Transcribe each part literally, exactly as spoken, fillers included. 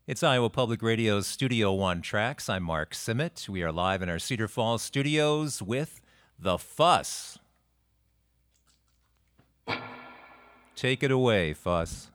It's Iowa Public Radio's Studio One Tracks. I'm Mark Simmet. We are live in our Cedar Falls studios with The Fuss. Take it away, Fuss.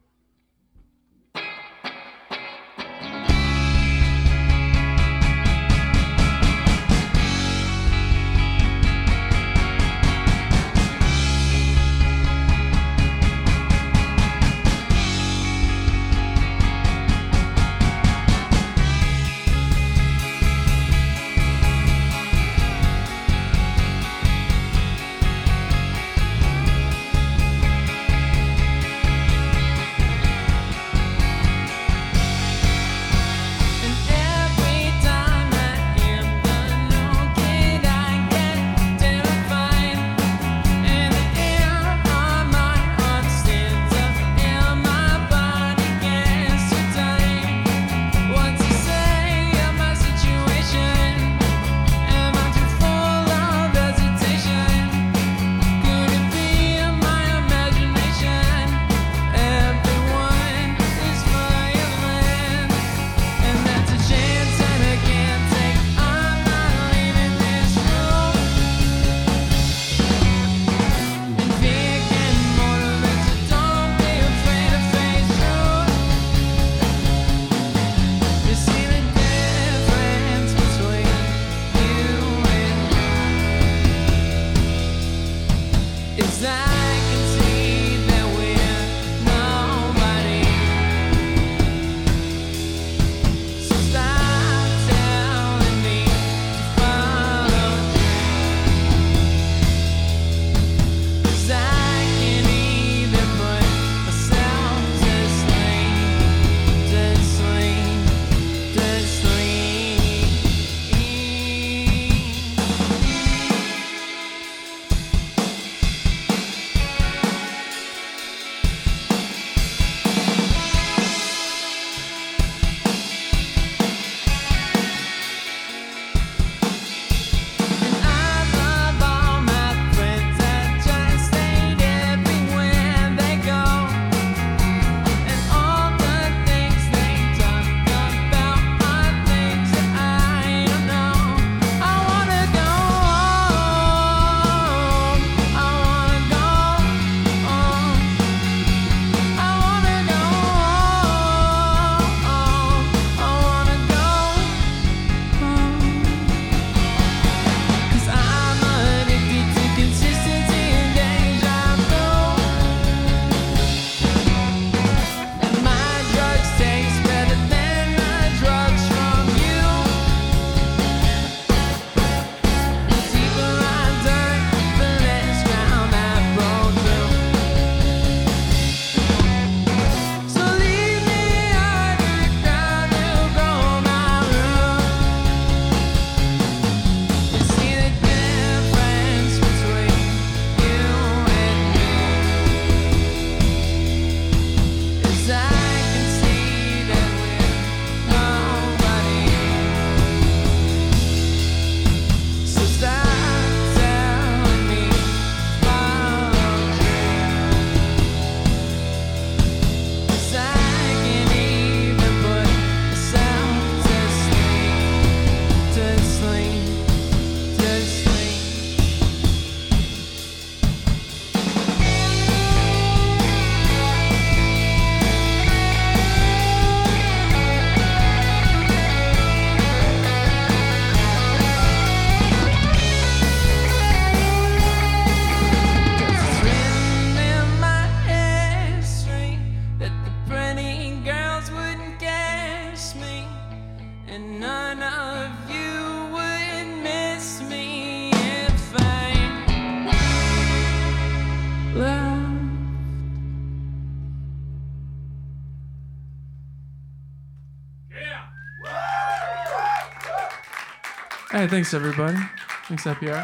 Hey, thanks everybody. Thanks, F P R.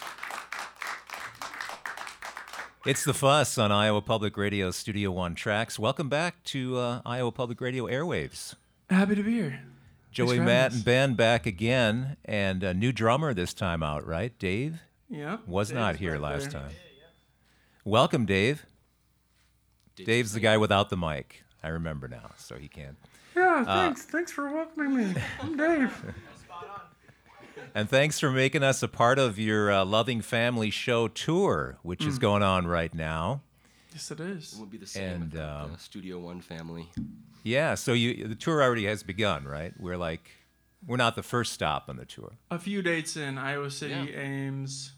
It's The Fuss on Iowa Public Radio Studio One Tracks. Welcome back to uh, Iowa Public Radio Airwaves. Happy to be here. Joey, Matt, and Ben back again, and a new drummer this time out, right? Dave? Yeah. Was Dave's not here back last there. time. Welcome, Dave. Dave's Dave's the guy without the mic. I remember now, so he can't. Yeah, Yeah, thanks. Uh, thanks for welcoming me. I'm Dave. And thanks for making us a part of your uh, Loving Family Show tour, which mm. is going on right now. Yes, it is. It won't be the same and, with um, the Studio One family. Yeah, so you the tour already has begun, right? We're like, we're not the first stop on the tour. A few dates in Iowa City, Yeah. Ames,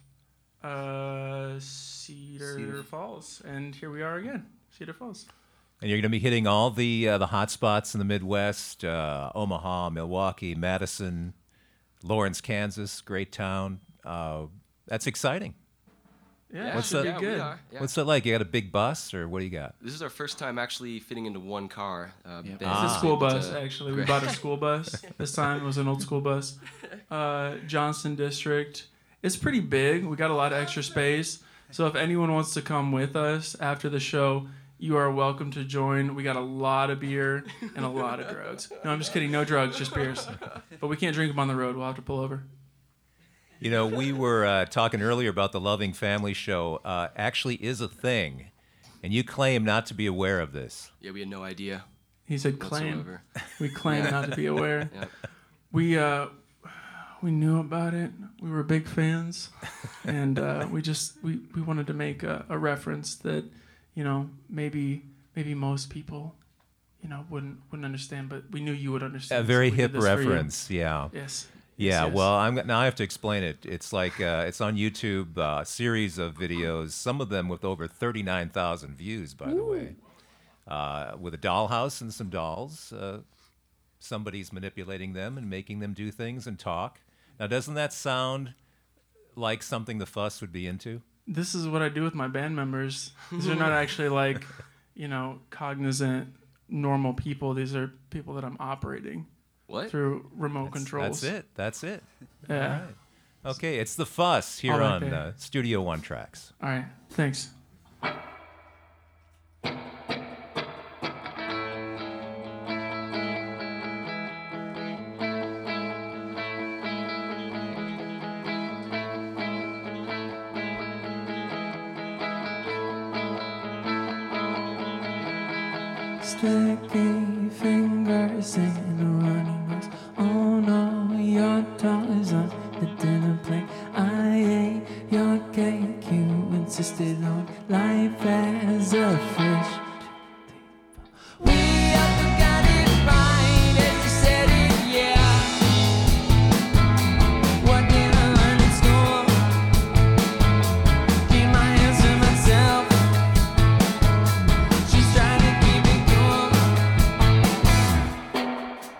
uh, Cedar, Cedar Falls, and here we are again, Cedar Falls. And you're going to be hitting all the uh, the hot spots in the Midwest: uh, Omaha, Milwaukee, Madison, Lawrence, Kansas, great town. Uh, that's exciting. Yeah, What's should that? be good. Yeah, yeah. What's that like? You got a big bus, or what do you got? This is our first time actually fitting into one car. Uh, Yep. Ben It's Ah. a was school able bus, to- actually. We Great. bought a school bus. This time it was an old school bus. Uh, Johnston District. It's pretty big. We got a lot of extra space. So if anyone wants to come with us after the show, you are welcome to join. We got a lot of beer and a lot of drugs. No, I'm just kidding. No drugs, just beers. But we can't drink them on the road. We'll have to pull over. You know, we were uh, talking earlier about the Loving Family Show. Uh, actually, is a thing, and you claim not to be aware of this. Yeah, we had no idea He said claim. whatsoever. We claim not to be aware. Yeah. We uh, we knew about it. We were big fans, and uh, we just we, we wanted to make a, a reference that, you know, maybe maybe most people, you know, wouldn't wouldn't understand, but we knew you would understand. A very so we did hip this for you. reference, yeah. Yes. Yeah, Yes, yes. well, I'm now I have to explain it. It's like uh, it's on YouTube, uh, a series of videos, some of them with over thirty-nine thousand views, by the way, uh, with a dollhouse and some dolls. Uh, somebody's manipulating them and making them do things and talk. Now, doesn't that sound like something the Fuss would be into? This is what I do with my band members. These are not actually like, you know, cognizant, normal people. These are people that I'm operating What? through remote That's, controls. that's it. That's it. Yeah. All right. Okay, it's the Fuss here All right, on babe. uh, Studio One Tracks. All right. Thanks. Sticky fingers and a runny nose on all your toys on the dinner plate. I ate your cake, you insisted on life as a fish. We have got it right as you said it, yeah. What did I learn in school? Keep my hands to myself. She's trying to keep it cool.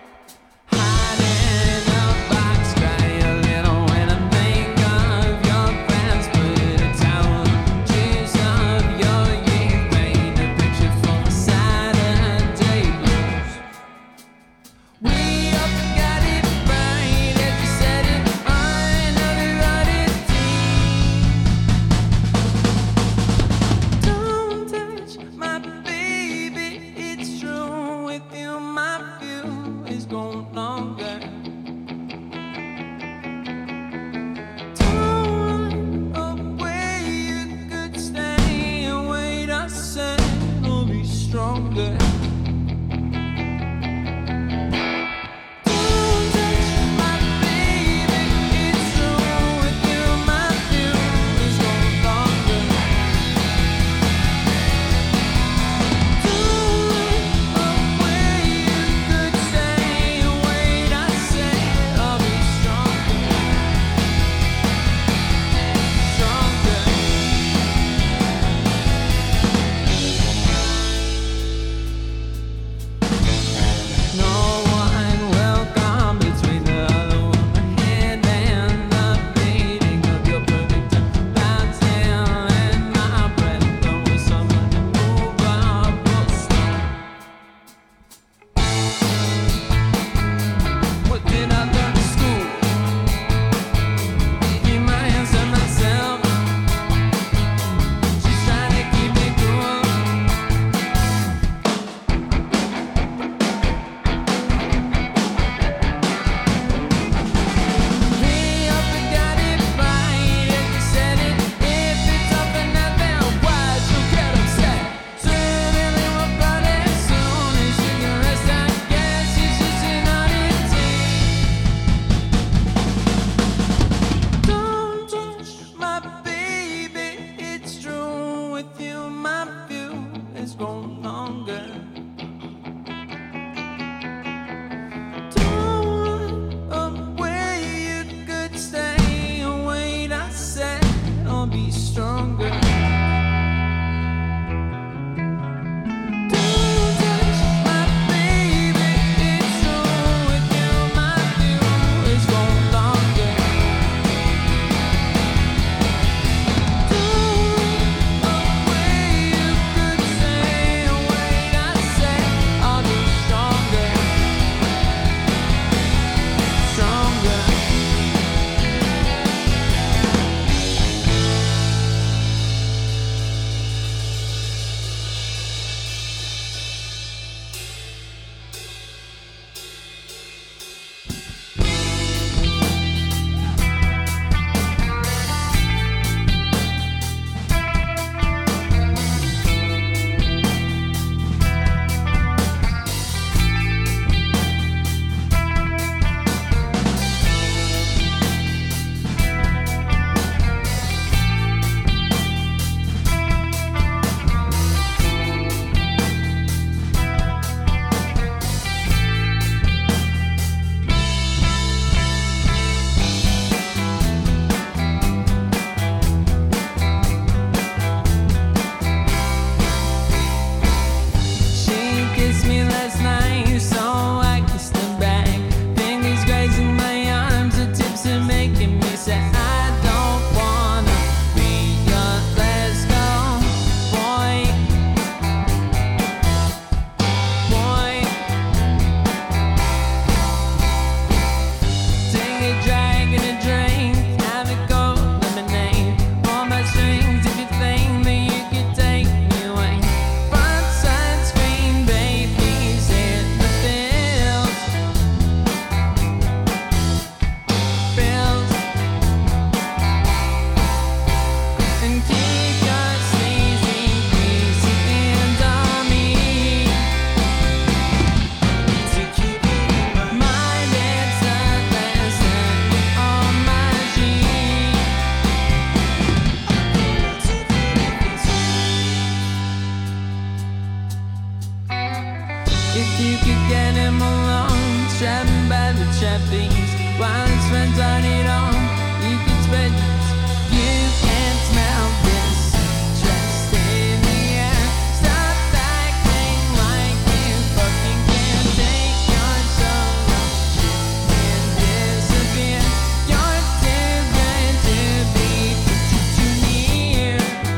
that things while his friends aren't at home. You can spread yours. You can smell this trust in the air. Stop acting like you fucking can't take your soul. And disappear. You're too good to be put you too near.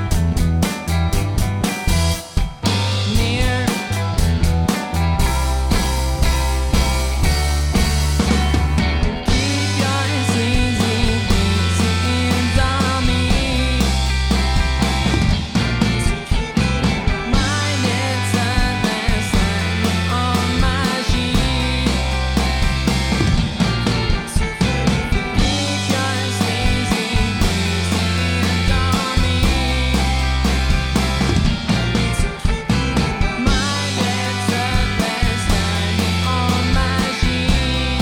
Near. Keep your sleazy greasy hands on me. Mine is the last time on my sheet. Keep your sleazy greasy hands on me. Mine is the last time on my sheet.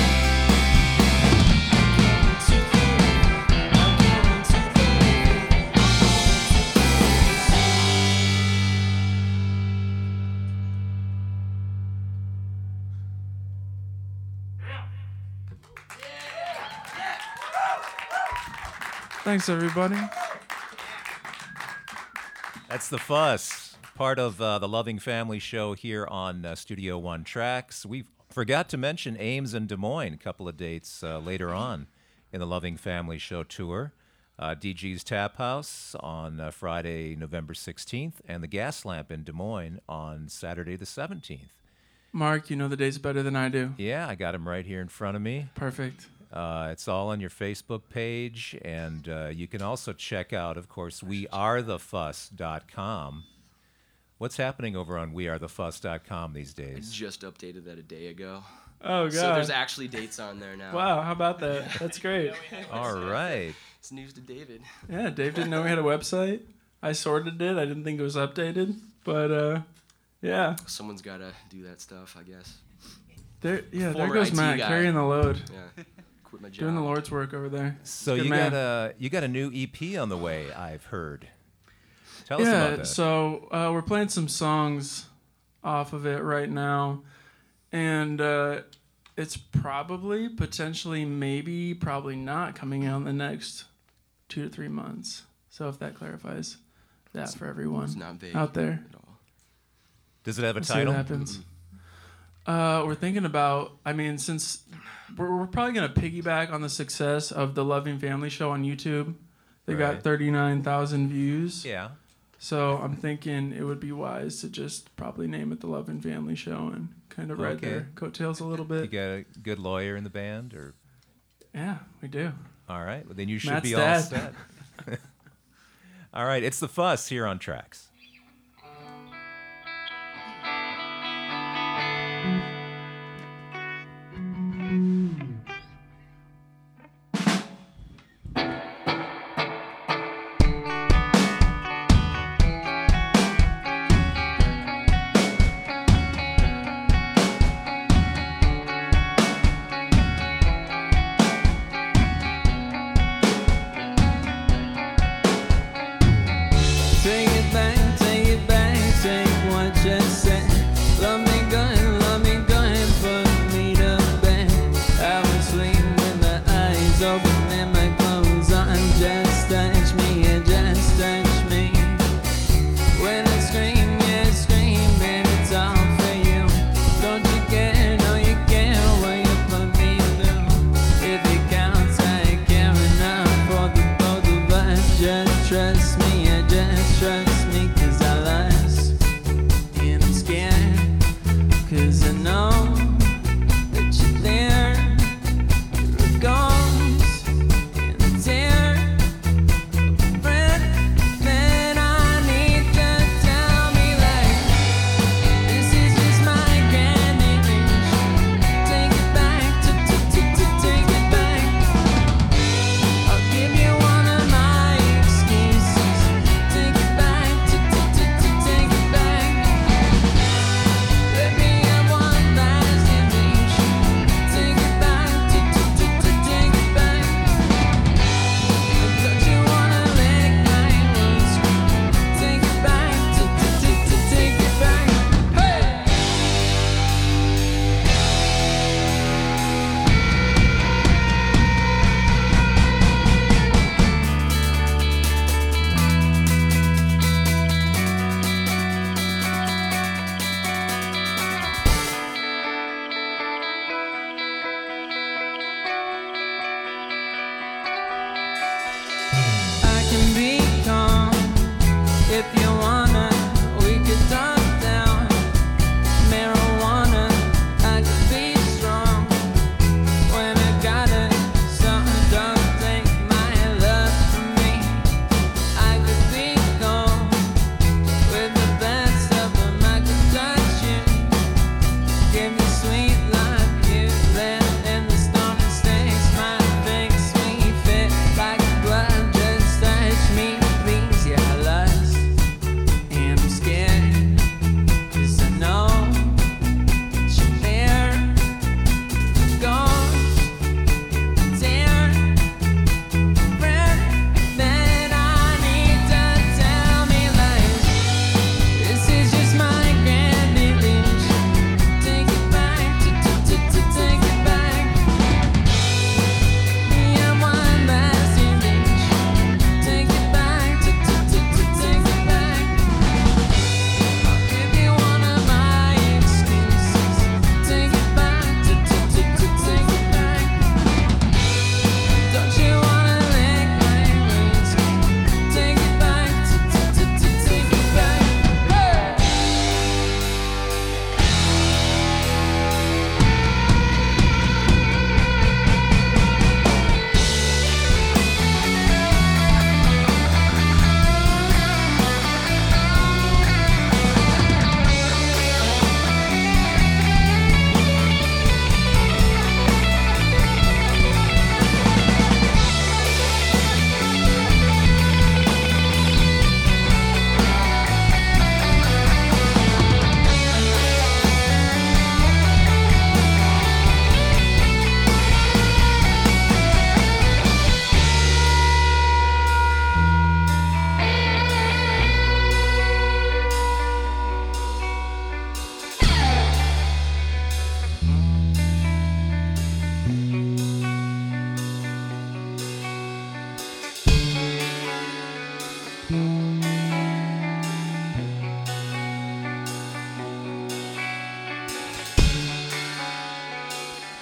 Thanks, everybody. That's The Fuss, part of uh, the Loving Family show here on uh, Studio One Tracks. We forgot to mention Ames and Des Moines, a couple of dates uh, later on in the Loving Family show tour. Uh, D G's Tap House on uh, Friday, November sixteenth, and the Gas Lamp in Des Moines on Saturday the seventeenth. Mark, you know the dates better than I do. Yeah, I got them right here in front of me. Perfect. Uh, it's all on your Facebook page, and uh, you can also check out, of course, we are the fuss dot com. What's happening over on we are the fuss dot com these I days? just updated that a day ago. Oh, God. So there's actually dates on there now. Wow, how about that? That's great. All right. It's news to David. Yeah, Dave didn't know we had a website. I sorted it. I didn't think it was updated. But, uh, yeah. Someone's got to do that stuff, I guess. There, yeah, there Former goes I T Matt guy. carrying the load. Yeah. Quit my job. Doing the Lord's work over there. So Good you man. got a you got a new E P on the way, I've heard. Tell us Yeah, about that. so uh, we're playing some songs off of it right now. And uh, it's probably, potentially, maybe, probably not coming out in the next two to three months. So if that clarifies that for everyone It's not vague out there. at all. Does it have a We'll see what title? happens. Uh, we're thinking about, I mean, since we're, we're probably going to piggyback on the success of the Loving Family show on YouTube. They Right. got thirty-nine thousand views. Yeah. So I'm thinking it would be wise to just probably name it the Loving Family show and kind of ride Okay. their coattails a little You bit. got a good lawyer in the band, or Yeah, we do. all right? Well, then you should Matt's be all dad. set. All right, it's The Fuss here on Tracks. Take it back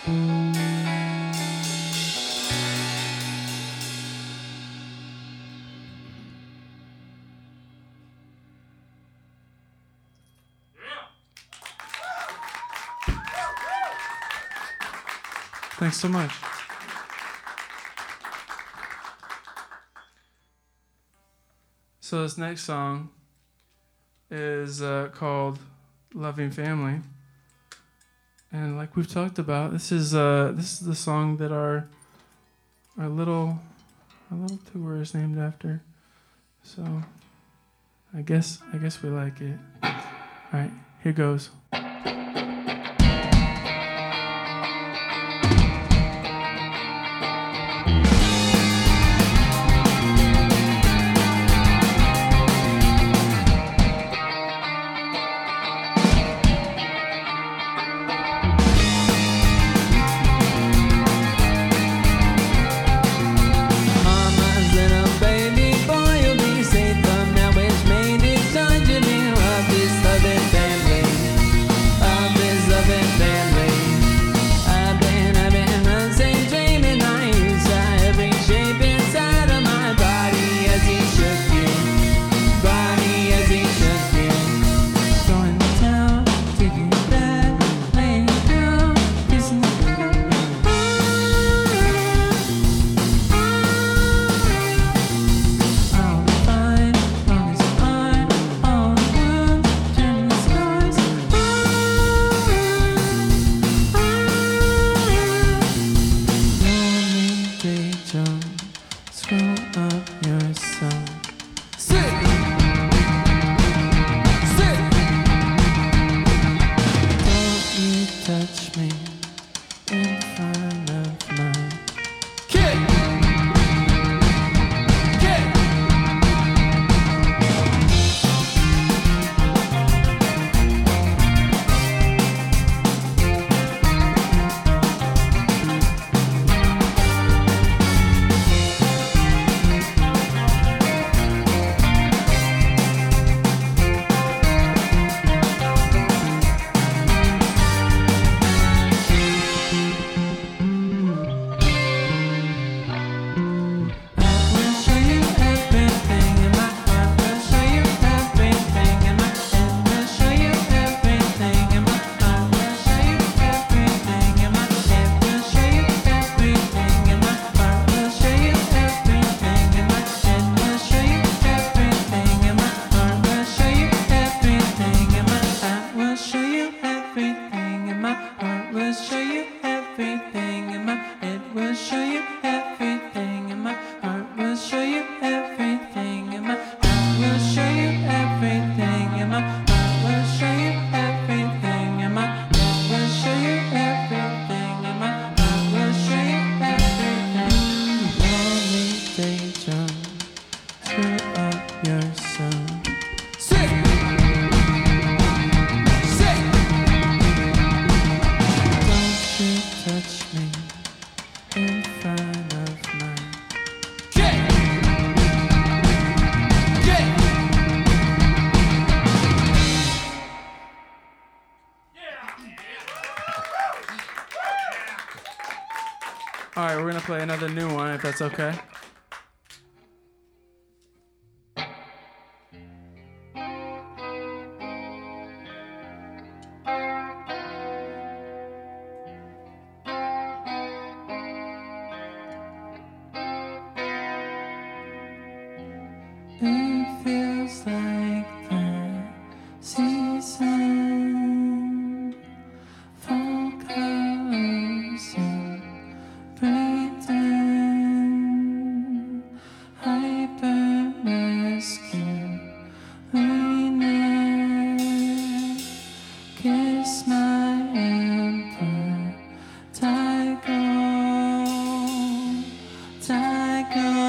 Thanks so much. So this next song is uh, called "Loving Family," and like we've talked about, this is uh, this is the song that our our little our little tour is named after. So I guess I guess we like it. All right, here goes. All right, we're going to play another new one, if that's okay. It feels like the season, fall colors and pretend, hyper masculine, kiss my emperor, tiger, tiger.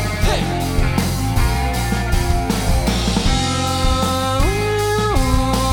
Oh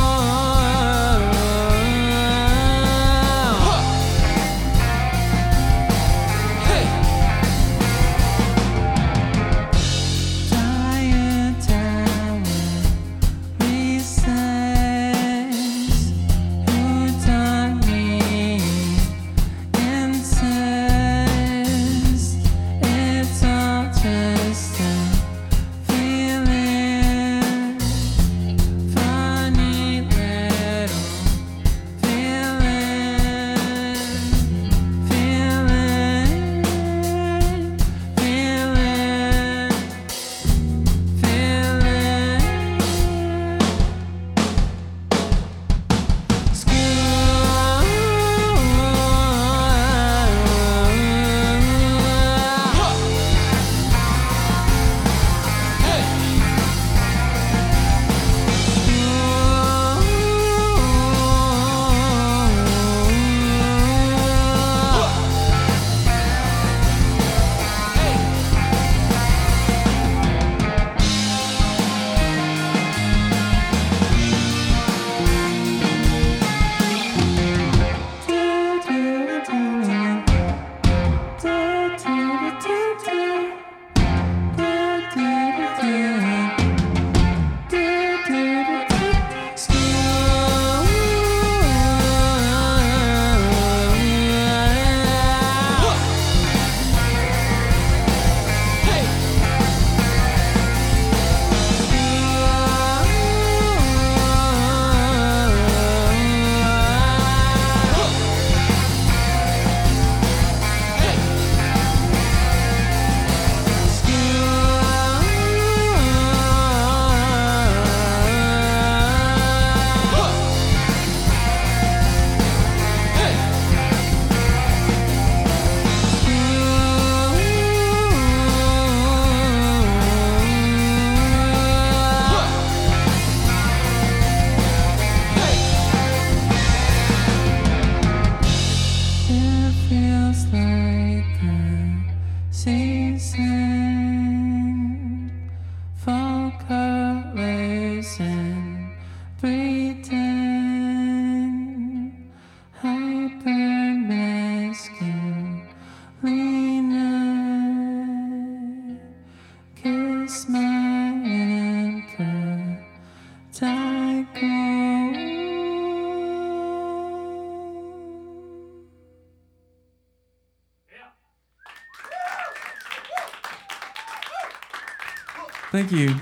Thank you.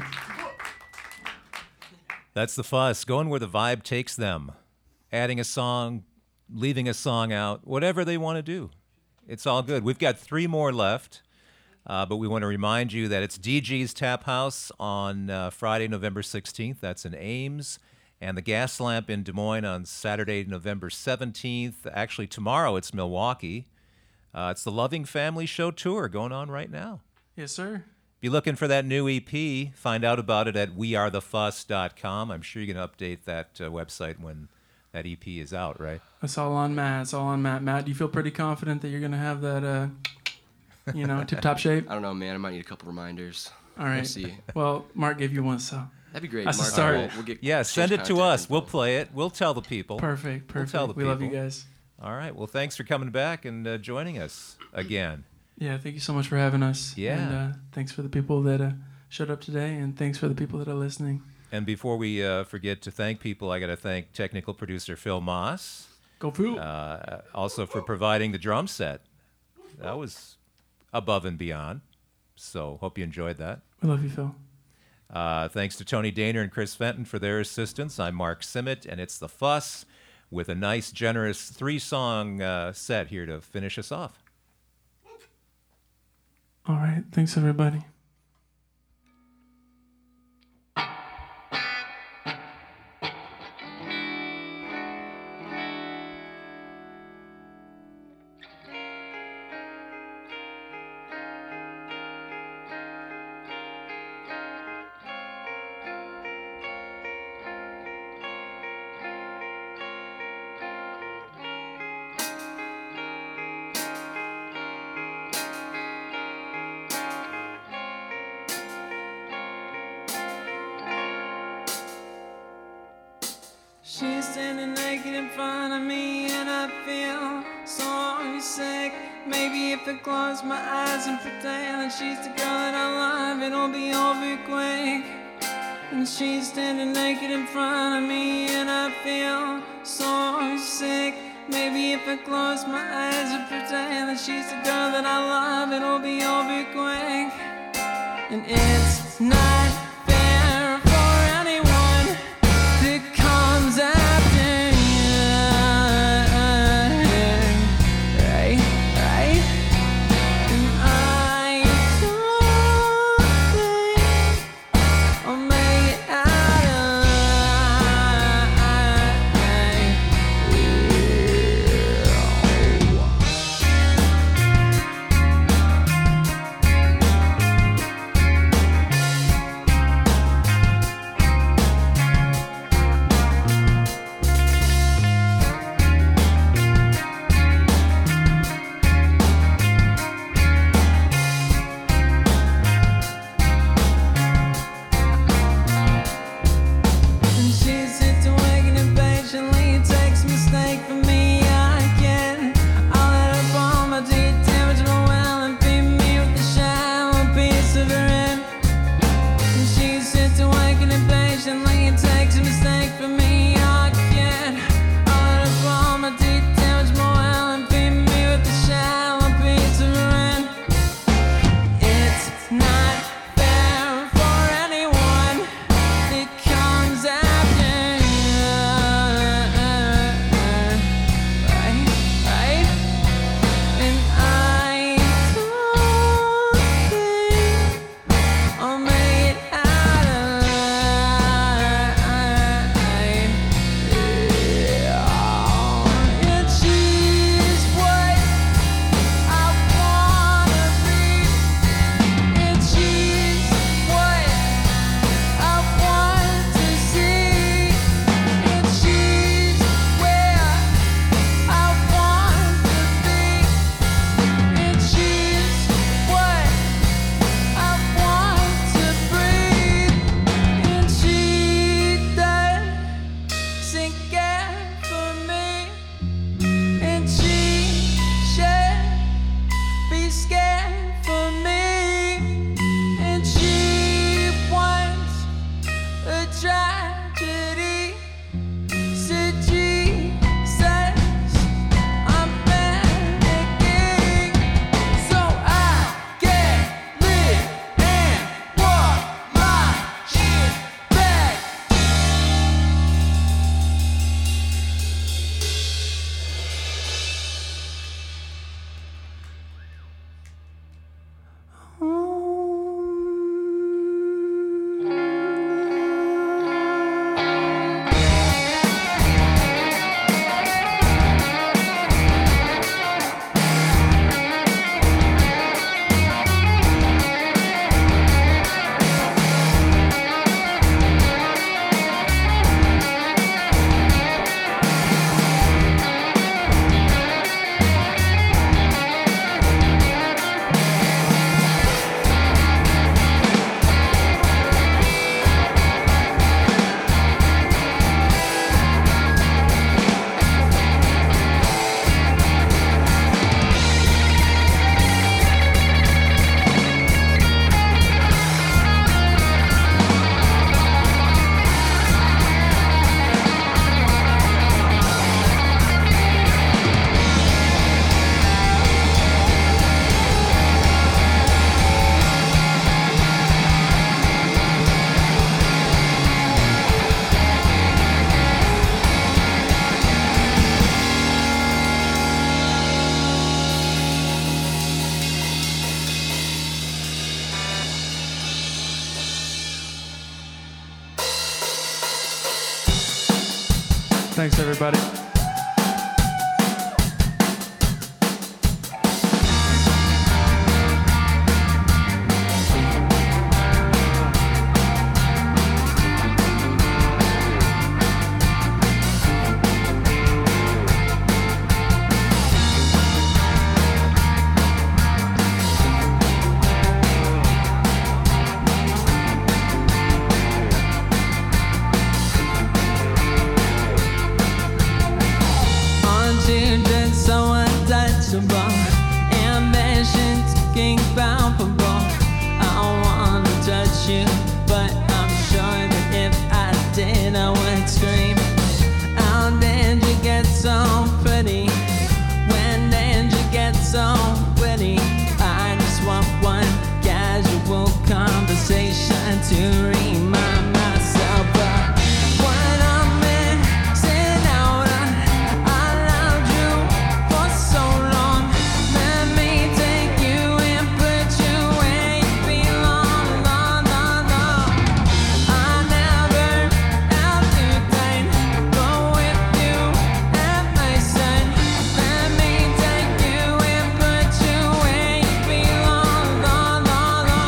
That's the fuss, going where the vibe takes them, adding a song, leaving a song out, whatever they want to do. It's all good. We've got three more left, uh, but we want to remind you that it's D G's Tap House on uh, Friday, November sixteenth. That's in Ames. And the Gas Lamp in Des Moines on Saturday, November seventeenth. Actually, tomorrow it's Milwaukee. Uh, it's the Loving Family Show Tour going on right now. Yes, sir. If you're looking for that new E P, find out about it at we are the fuss dot com. I'm sure you're going to update that uh, website when that E P is out, right? It's all on Matt. It's all on Matt. Matt, do you feel pretty confident that you're going to have that, uh, you know, tip-top shape? I don't know, man. I might need a couple reminders. All right. We'll see. Well, Mark gave you one, so. That'd be great. That's the Mark. start. We'll, we'll get Yeah, send it to contact us. info. We'll play it. We'll tell the people. Perfect, perfect. tell the we love you people. guys. All right. Well, thanks for coming back and uh, joining us again. Yeah, thank you so much for having us. Yeah. And uh, thanks for the people that uh, showed up today, and thanks for the people that are listening. And before we uh, forget to thank people, I got to thank technical producer Phil Moss, Go Phil. uh, also for providing the drum set. That was above and beyond. So hope you enjoyed that. We love you, Phil. Uh, thanks to Tony Daner and Chris Fenton for their assistance. I'm Mark Simmet, and it's The Fuss with a nice, generous three-song uh, set here to finish us off. All right. Thanks, everybody. She's standing naked in front of me, and I feel so sick. Maybe if I close my eyes and pretend that she's the girl that I love, it'll be over quick. And she's standing naked in front of me, and I feel so sick. Maybe if I close my eyes and pretend that she's the girl that I love, it'll be over quick. And it's not fair for anyone that comes after you, right, right? And I don't think I'll make it out alive. Thanks, everybody. Ambitions king palpable. I wanna touch you, but I'm sure that if I did, I would scream. How did you get so pretty? When did you get so witty? I just want one casual conversation to remind myself of what I'm missing out on. I loved you for so long. Let me take you and put you where you belong. No, no, no. I never felt too tight, but with you at my side, let me take you and put you where you belong. No, no, no.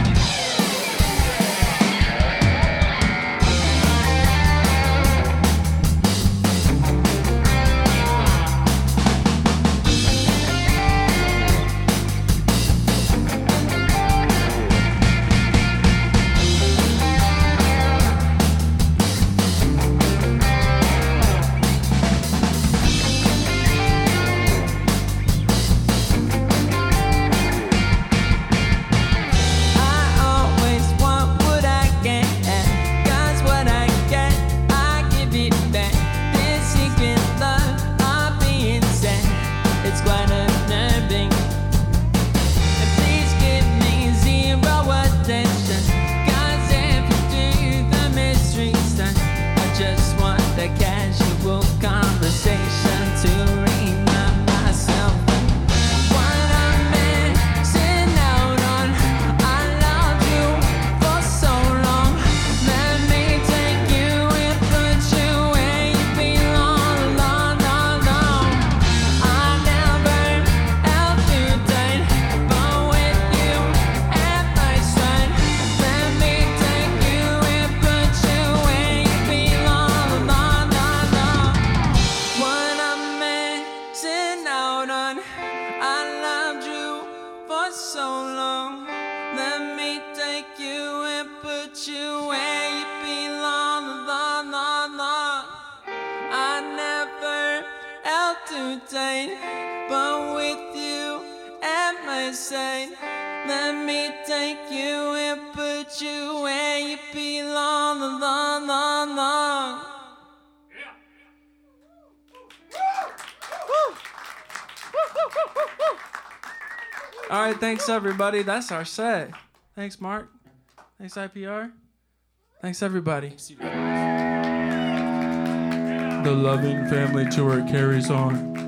I always want what I get, 'cause what I get, I give it back. This secret love I'm being sent, it's quite unnerving. And please give me zero attention, 'cause if you do, the mystery's done. I just want the casual conversation to remind myself what I'm missing out on. I loved you for so long. Let me take you and put you where you belong. No, no, no. I never held too tight, but with you at my side, let me take you and put you where you belong. No, no, no. What I'm missing out on. I loved you for so long. Let me take you and put you where you belong. No, no, no. I never held too tight, but with you at my side, let me take you and put you where you belong. No, no, no. All right, thanks, everybody. That's our set. Thanks, Mark. Thanks, I P R. Thanks, everybody. The Loving Family Tour carries on.